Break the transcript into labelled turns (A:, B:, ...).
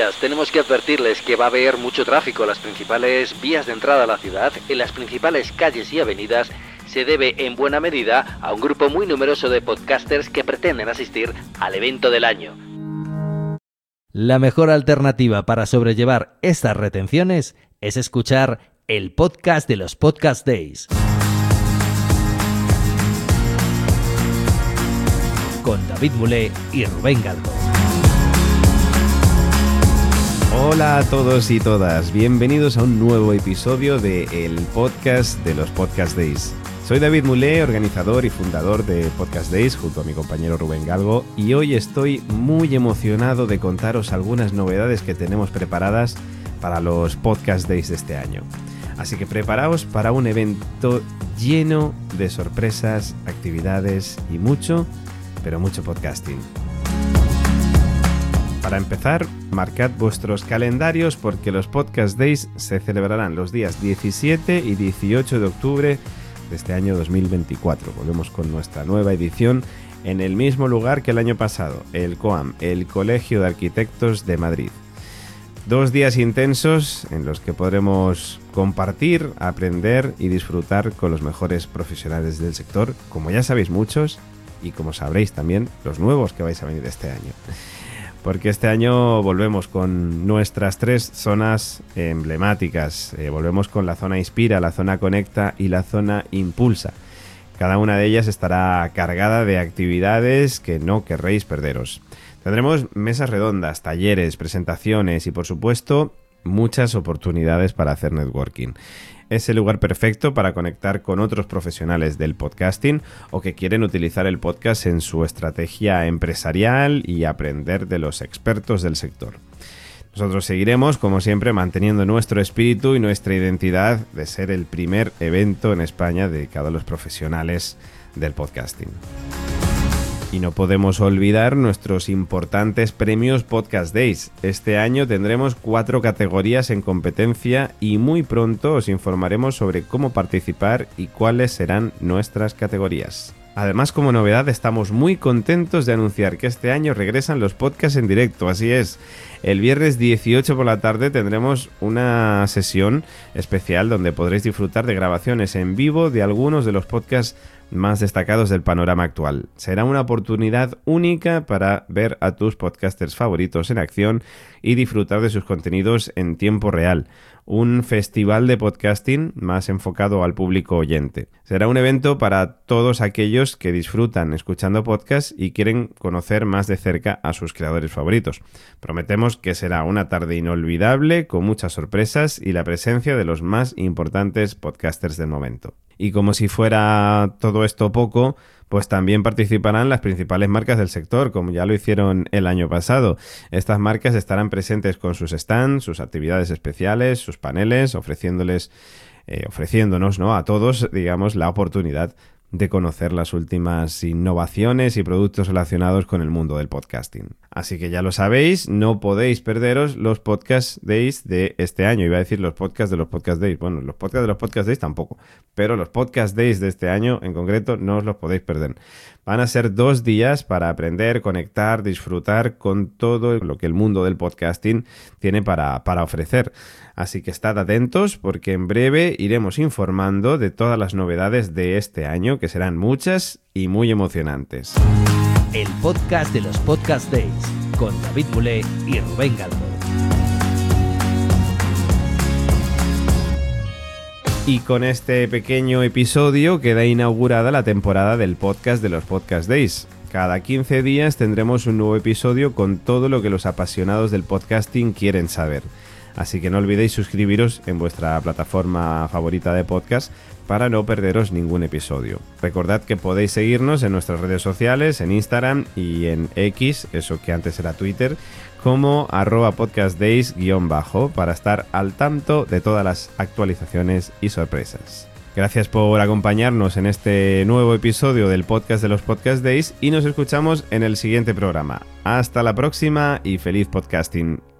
A: días. Tenemos que advertirles que va a haber mucho tráfico en las principales vías de entrada a la ciudad, en las principales calles y avenidas. Se debe en buena medida a un grupo muy numeroso de podcasters que pretenden asistir al evento del año.
B: La mejor alternativa para sobrellevar estas retenciones es escuchar el podcast de los Podcast Days. Con David Mulé y Rubén Galgo.
C: Hola a todos y todas, bienvenidos a un nuevo episodio de el podcast de los Podcast Days. Soy David Mulé, organizador y fundador de Podcast Days junto a mi compañero Rubén Galgo, y hoy estoy muy emocionado de contaros algunas novedades que tenemos preparadas para los Podcast Days de este año. Así que preparaos para un evento lleno de sorpresas, actividades y mucho, pero mucho podcasting. Para empezar, marcad vuestros calendarios porque los Podcast Days se celebrarán los días 17 y 18 de octubre de este año 2024. Volvemos con nuestra nueva edición en el mismo lugar que el año pasado, el COAM, el Colegio de Arquitectos de Madrid. 2 días intensos en los que podremos compartir, aprender y disfrutar con los mejores profesionales del sector, como ya sabéis muchos, y como sabréis también los nuevos que vais a venir este año. Porque este año volvemos con nuestras 3 zonas emblemáticas. Volvemos con la zona Inspira, la zona Conecta y la zona Impulsa. Cada una de ellas estará cargada de actividades que no querréis perderos. Tendremos mesas redondas, talleres, presentaciones y, por supuesto, muchas oportunidades para hacer networking. Es el lugar perfecto para conectar con otros profesionales del podcasting o que quieren utilizar el podcast en su estrategia empresarial y aprender de los expertos del sector. Nosotros seguiremos, como siempre, manteniendo nuestro espíritu y nuestra identidad de ser el primer evento en España dedicado a los profesionales del podcasting. Y no podemos olvidar nuestros importantes premios Podcast Days. Este año tendremos 4 categorías en competencia y muy pronto os informaremos sobre cómo participar y cuáles serán nuestras categorías. Además, como novedad, estamos muy contentos de anunciar que este año regresan los podcasts en directo. Así es, el viernes 18 por la tarde tendremos una sesión especial donde podréis disfrutar de grabaciones en vivo de algunos de los podcasts más destacados del panorama actual. Será una oportunidad única para ver a tus podcasters favoritos en acción y disfrutar de sus contenidos en tiempo real. Un festival de podcasting más enfocado al público oyente. Será un evento para todos aquellos que disfrutan escuchando podcasts y quieren conocer más de cerca a sus creadores favoritos. Prometemos que será una tarde inolvidable con muchas sorpresas y la presencia de los más importantes podcasters del momento. Y como si fuera todo esto poco, pues también participarán las principales marcas del sector, como ya lo hicieron el año pasado. Estas marcas estarán presentes con sus stands, sus actividades especiales, sus paneles, ofreciéndonos, ¿no?, a todos, digamos, la oportunidad de conocer las últimas innovaciones y productos relacionados con el mundo del podcasting. Así que ya lo sabéis, no podéis perderos los Podcast Days de este año. Iba a decir los podcasts de los Podcast Days. Bueno, los podcasts de los Podcast Days tampoco, pero los Podcast Days de este año en concreto no os los podéis perder. Van a ser 2 días para aprender, conectar, disfrutar con todo lo que el mundo del podcasting tiene para ofrecer. Así que estad atentos porque en breve iremos informando de todas las novedades de este año, que serán muchas y muy emocionantes.
B: El podcast de los Podcast Days con David Mulé y Rubén Galgo.
C: Y con este pequeño episodio queda inaugurada la temporada del podcast de los Podcast Days. Cada 15 días tendremos un nuevo episodio con todo lo que los apasionados del podcasting quieren saber. Así que no olvidéis suscribiros en vuestra plataforma favorita de podcast para no perderos ningún episodio. Recordad que podéis seguirnos en nuestras redes sociales, en Instagram y en X, eso que antes era Twitter, como @podcastdays_, para estar al tanto de todas las actualizaciones y sorpresas. Gracias por acompañarnos en este nuevo episodio del podcast de los Podcast Days y nos escuchamos en el siguiente programa. Hasta la próxima y feliz podcasting.